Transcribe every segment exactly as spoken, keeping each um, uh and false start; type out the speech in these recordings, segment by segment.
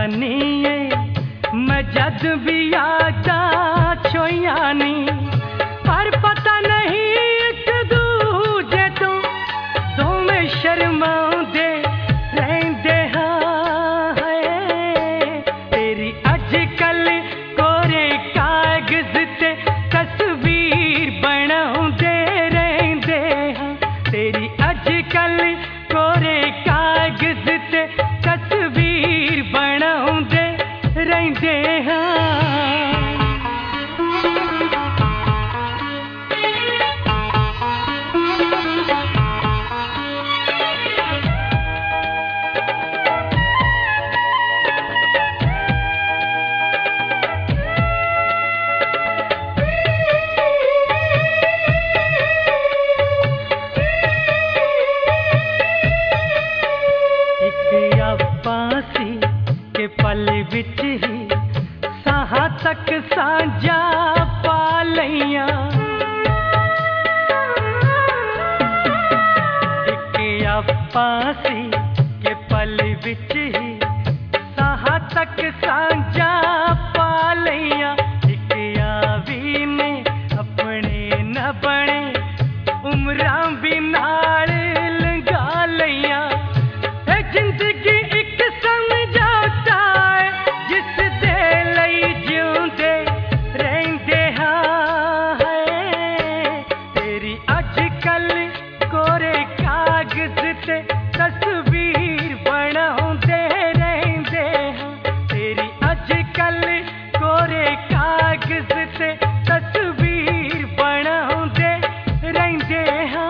नहीं मैं जद भी यादा छोया नी पर पता नहीं एक दूजे तो दोवें शर्माउंदे रहंदे हाँ तेरी अजकल कोरे कागज ते तस्वीर बनाउंदे रहंदे हाँ तेरी अजकल कोरे कागज ते तस्वीर बनाउंदे रहंदे हाँ पासी के पल विच ही साहा तक साझा पा लईया एक पासी के पल विच ही साहा तक साझा पा लईया एक यावी ने अपने न बने उम्रां भी नाल लंघा लईया जिंदगी एक समझौता है जिस दे लई जिउंदे रहंदे हाँ तेरी अजकल कोरे कागज ते तस्वीर बनाउंदे रहंदे हाँ तेरी अजकल कोरे कागज ते तस्वीर बनाउंदे रहंदे हाँ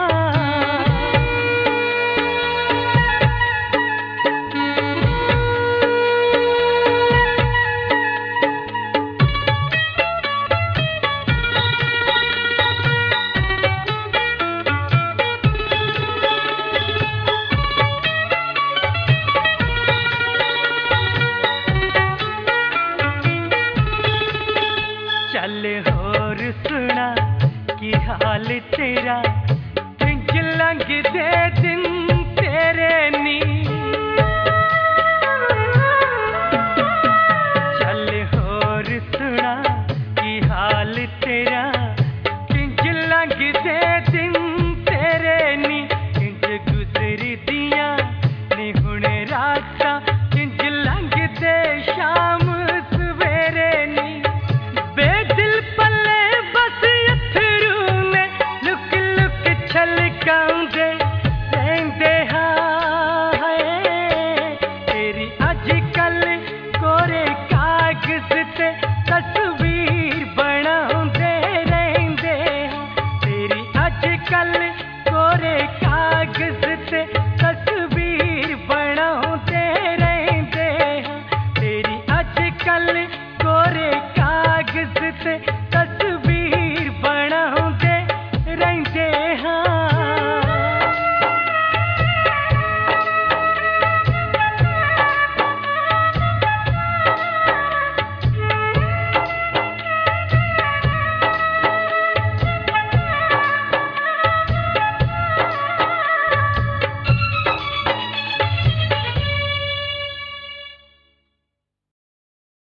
चल होर सुना की हाल तेरा पिंज लंघ दे दिन तेरे नी चल होर सुना की हाल तेरा पिंज लंघ दे दिन तेरे नी इंज गुजरी दियां नी हुण रातां इंज लंघ दे शाम सवेरे नी बेदिल पल्ले बस अथरू ने लुक लुक छलकाउंदे रहंदे हाँ तेरी अजकल कोरे कागज ते तस्वीर बनाउंदे रहंदे हाँ तेरी अजकल कोरे कागज ते